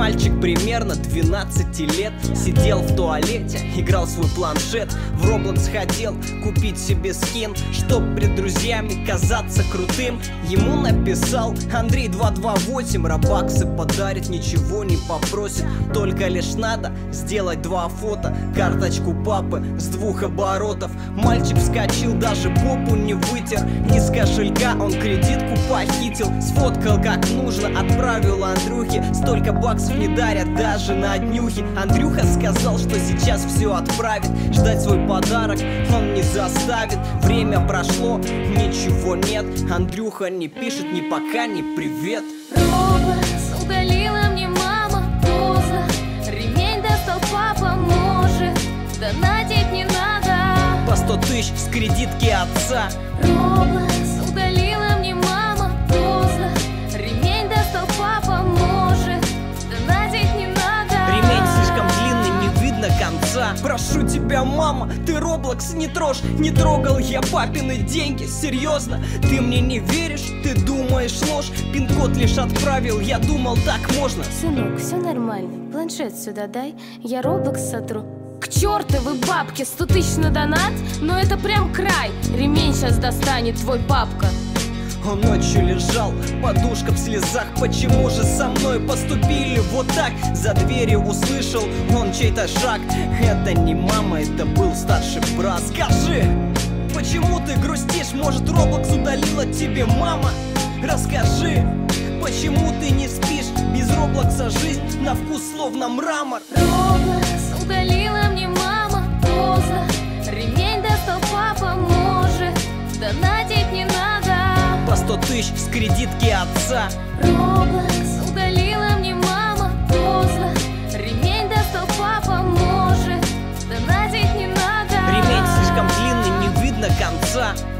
Мальчик примерно 12 лет сидел в туалете, играл в свой планшет. В Roblox хотел купить себе скин, чтоб перед друзьями казаться крутым. Ему написал Андрей 228, робаксы подарит, ничего не попросит. Только лишь надо сделать 2 фото, карточку папы с 2 оборотов. Мальчик вскочил, даже попу не вытер. Из кошелька он кредитку похитил, сфоткал как нужно, отправил Андрюхе. Столько баксов не дарят даже на днюхе. Андрюха сказал, что сейчас все отправит. Ждать свой подарок он не заставит. Время прошло, ничего нет. Андрюха не пишет ни пока, ни привет. Roblox удалила мне мама поздно. Ремень достал папа, может. Донатить не надо. По 100 тысяч с кредитки отца. Roblox удалила мне мама поздно. Ремень достал папа, может. Донатить не надо. Ремень слишком длинный, не видно конца. Прошу тебя, мама, ты Roblox не трожь. Не трогал я папины деньги, серьезно. Ты мне не веришь, ты думаешь ложь. Пин-код лишь отправил, я думал так можно. Сынок, все нормально, планшет сюда дай, я Roblox сотру. К чертовой бабке 100 тысяч на донат, но это прям край. Ремень сейчас достанет твой папка. Он ночью лежал, подушка в слезах. Почему же со мной поступили вот так? За дверью услышал он чей-то шаг. Это не мама, это был старший брат. Скажи, почему ты грустишь? Может, Roblox удалила тебе мама? Расскажи, почему ты не спишь? Без Роблокса жизнь на вкус словно мрамор. Roblox удалила мне мама поздно. Ремень достал папа, может. Донатить не надо. По 100 тысяч с кредитки отца. Roblox удалила мне мама поздно. Ремень достал папа, может. Донатить не надо. Ремень слишком длинный, не видно конца.